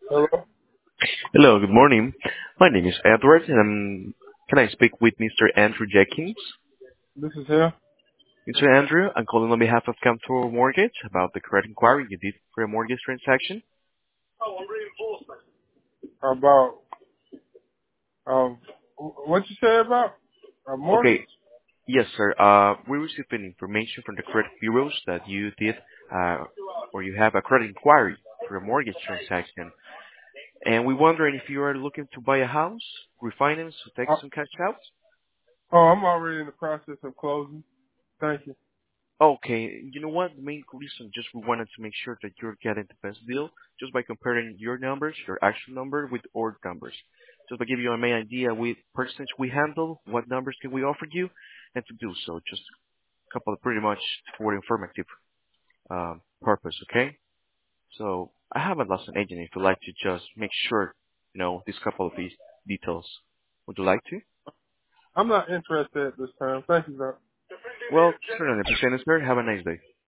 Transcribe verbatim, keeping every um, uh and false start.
Hello, Hello, good morning. My name is Edward, and I'm, can I speak with Mister Andrew Jenkins? this is him. Mister Andrew, I'm calling on behalf of Contour Mortgage about the credit inquiry you did for a mortgage transaction. About um, wh- what you say about a mortgage? Okay, yes, sir. Uh, we received an information from the credit bureaus that you did, uh, or you have a credit inquiry for a mortgage transaction, and we're wondering if you are looking to buy a house, refinance, or take Uh, some cash out. oh, I'm already in the process of closing. Thank you. Okay, you know what? The main reason just we wanted to make sure that you're getting the best deal just by comparing your numbers, your actual number with our numbers. Just to give you a main idea, with percentage we handle, what numbers can we offer you, and to do so, just a couple of pretty much for informative um, purpose, okay? So I haven't lost an agent if you'd like to just make sure, you know, these couple of these details. Would you like to? I'm not interested at this time. Thank you, sir. Well, certainly, appreciate it, sir. Have a nice day.